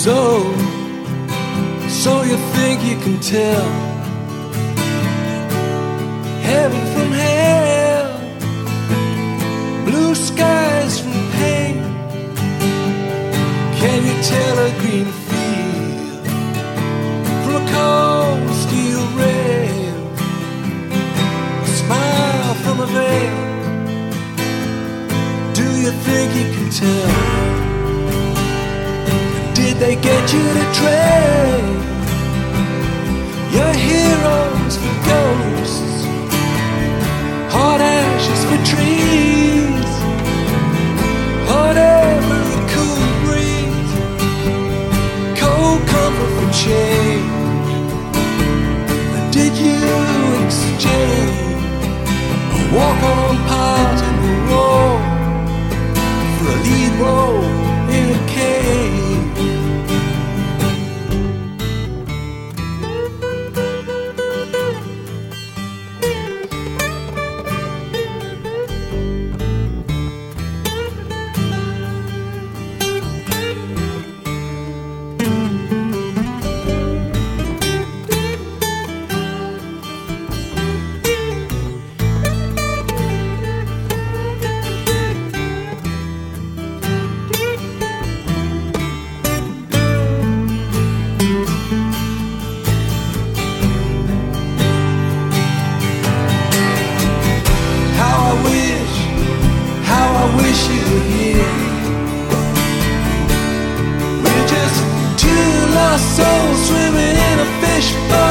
So you think you can tell heaven from hell, blue skies from pain? Can you tell a green field from a cold steel rail, a smile from a veil? Do you think you can tell? Did they get you to trade your heroes for ghosts, hot ashes for trees, hot air for a cool breeze, cold comfort for change? Did you exchange a walk-on part in the war for a lead role in a cage? Souls swimming in a fishbowl.